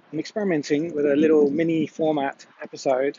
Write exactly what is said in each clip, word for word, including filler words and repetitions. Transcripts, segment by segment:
I'm experimenting with a little mini format episode,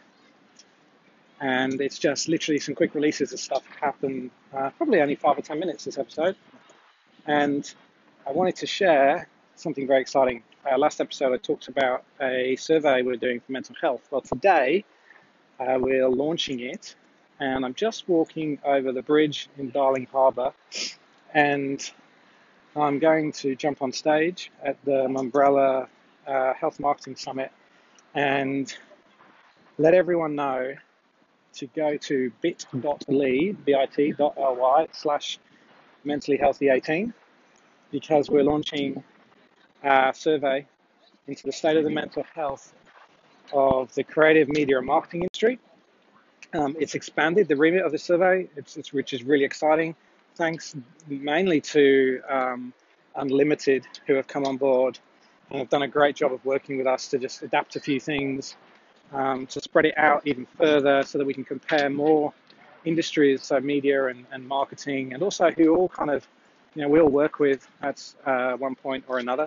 and it's just literally some quick releases of stuff happen, uh, probably only five or ten minutes this episode. And I wanted to share something very exciting. Uh, last episode I talked about a survey we're doing for mental health. Well, today uh, we're launching it, and I'm just walking over the bridge in Darling Harbour, and I'm going to jump on stage at the Mumbrella uh, Health Marketing Summit and let everyone know to go to bit.ly, bit.ly slash mentally healthy eighteen, because we're launching a survey into the state of the mental health of the creative media and marketing industry. Um, it's expanded the remit of the survey, it's, it's, which is really exciting, thanks mainly to um, Unlimited, who have come on board and have done a great job of working with us to just adapt a few things, um, to spread it out even further so that we can compare more industries, so media and, and marketing, and also who all kind of, you know, we all work with at uh, one point or another.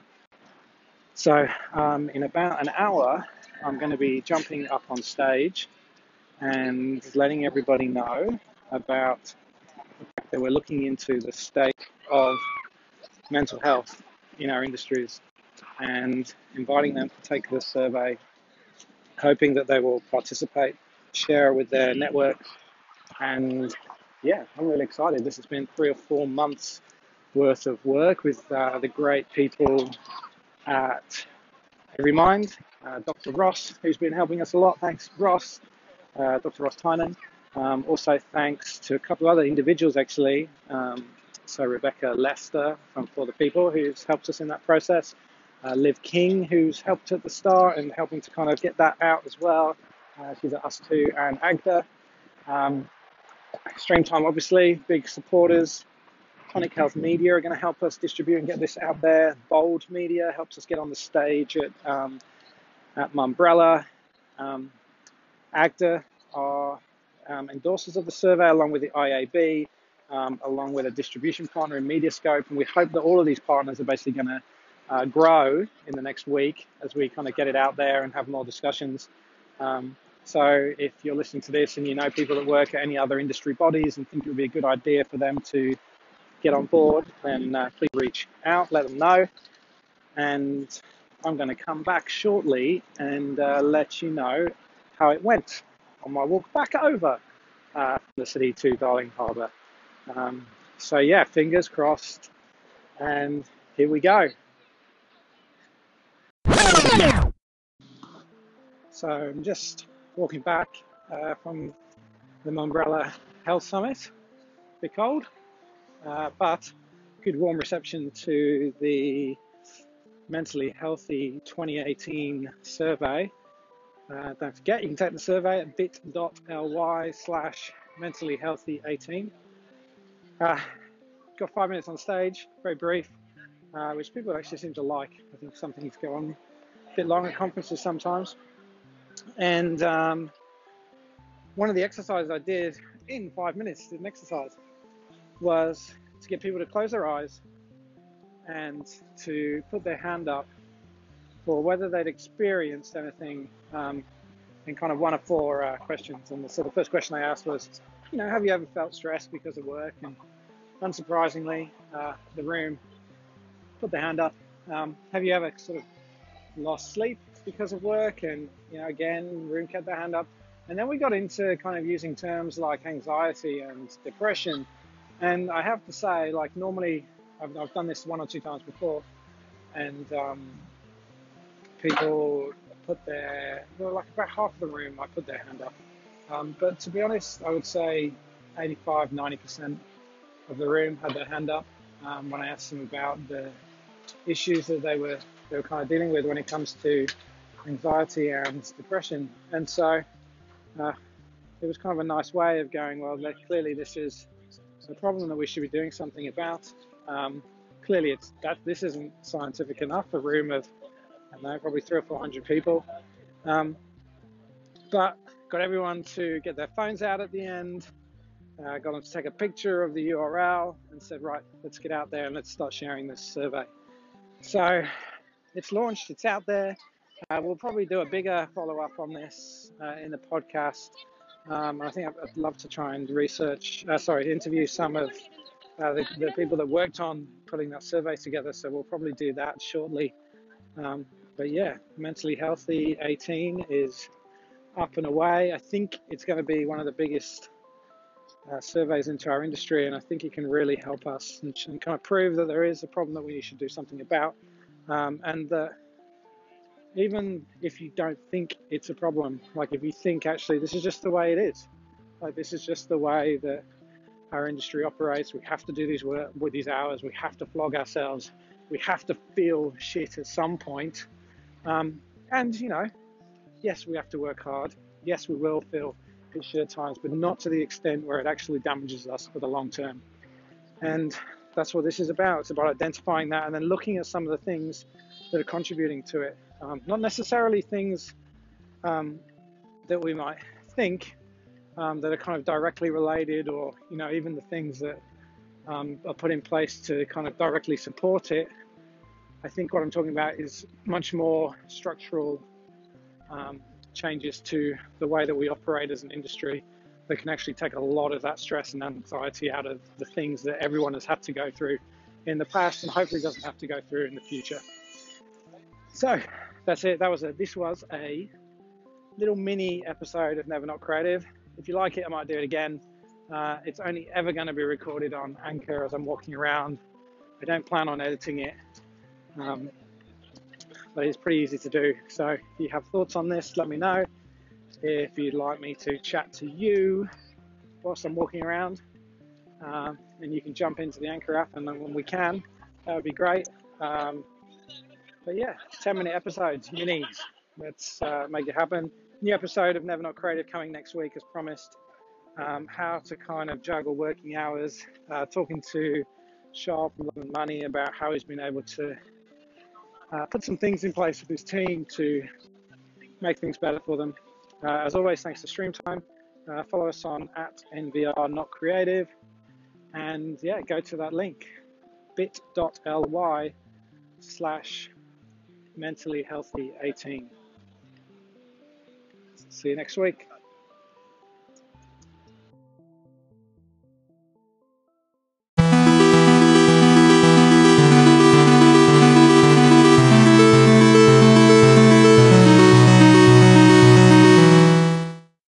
So um, in about an hour, I'm going to be jumping up on stage and letting everybody know about the fact that we're looking into the state of mental health in our industries and inviting them to take the survey, hoping that they will participate, share with their networks. And yeah, I'm really excited. This has been three or four months worth of work with uh, the great people at Everymind, uh, Doctor Ross, who's been helping us a lot. Thanks, Ross, uh, Doctor Ross Tynan. Um, also, thanks to a couple of other individuals, actually. Um, so Rebecca Lester from For the People, who's helped us in that process. Uh, Liv King, who's helped at the start and helping to kind of get that out as well. Uh, she's at Us Too, and Agda. Um, Streamtime, obviously, big supporters. Tonic Health Media are going to help us distribute and get this out there. Bold Media helps us get on the stage at um, at Mumbrella. Um, Agda are um, endorsers of the survey, along with the I A B, um, along with a distribution partner in Mediascope. And we hope that all of these partners are basically going to uh, grow in the next week as we kind of get it out there and have more discussions. Um, so if you're listening to this and you know people that work at any other industry bodies and think it would be a good idea for them to get on board, then uh, please reach out, let them know. And I'm going to come back shortly and uh, let you know how it went on my walk back over uh, from the city to Darling Harbour. Um, so yeah, fingers crossed, and here we go. So I'm just walking back uh, from the Mumbrella Health Summit. A bit cold, uh, but good warm reception to the Mentally Healthy twenty eighteen survey. Uh, don't forget, you can take the survey at bit.ly slash mentally healthy 18. Uh, got five minutes on stage, very brief, uh, which people actually seem to like. I think some things go on a bit long at conferences sometimes. And um, one of the exercises I did in five minutes, did an exercise, was to get people to close their eyes and to put their hand up for whether they'd experienced anything um, in kind of one of four uh, questions. And so the first question I asked was, you know, have you ever felt stressed because of work? And unsurprisingly, uh, the room put their hand up. Um, have you ever sort of lost sleep because of work? And, you know, again, the room kept their hand up. And then we got into kind of using terms like anxiety and depression. And I have to say, like, normally, I've, I've done this one or two times before, and um, people put their, well, like about half of the room, I put their hand up. Um, but to be honest, I would say eighty-five, ninety percent of the room had their hand up um, when I asked them about the issues that they were they were kind of dealing with when it comes to anxiety and depression. And so uh, it was kind of a nice way of going, well, clearly this is a problem that we should be doing something about. Um, clearly, it's that this isn't scientific enough. A room of, I don't know, probably three or four hundred people, um, but got everyone to get their phones out at the end. Uh, got them to take a picture of the U R L and said, right, let's get out there and let's start sharing this survey. So it's launched, it's out there. Uh, we'll probably do a bigger follow-up on this uh, in the podcast. Um, I think I'd, I'd love to try and research, uh, sorry, interview some of uh, the, the people that worked on putting that survey together. So we'll probably do that shortly. Um, but yeah, Mentally Healthy eighteen is up and away. I think it's going to be one of the biggest uh, surveys into our industry, and I think it can really help us and, and kind of prove that there is a problem that we should do something about, um, and that even if you don't think it's a problem, like if you think actually this is just the way it is, like this is just the way that our industry operates, we have to do these work with these hours, we have to flog ourselves, we have to feel shit at some point, um, and you know, yes, we have to work hard, yes, we will feel shit at times, but not to the extent where it actually damages us for the long term. And that's what this is about. It's about identifying that and then looking at some of the things that are contributing to it. Um, not necessarily things um, that we might think um, that are kind of directly related, or you know, even the things that um, are put in place to kind of directly support it. I think what I'm talking about is much more structural um, changes to the way that we operate as an industry that can actually take a lot of that stress and anxiety out of the things that everyone has had to go through in the past and hopefully doesn't have to go through in the future. So that's it. That was a, this was a little mini episode of Never Not Creative. If you like it, I might do it again. Uh, it's only ever going to be recorded on Anchor as I'm walking around. I don't plan on editing it, um, but it's pretty easy to do. So if you have thoughts on this, let me know. If you'd like me to chat to you whilst I'm walking around, um, and you can jump into the Anchor app, and then when we can, that would be great. Um, but yeah, ten minute episodes, minis. Let's uh, make it happen. New episode of Never Not Creative coming next week as promised. Um, how to kind of juggle working hours, uh, talking to Sharp from Love and Money about how he's been able to uh, put some things in place with his team to make things better for them. Uh, as always, thanks to Streamtime. Uh, follow us on at N V R Not Creative, and yeah, go to that link, bit.ly slash mentally healthy 18. See you next week.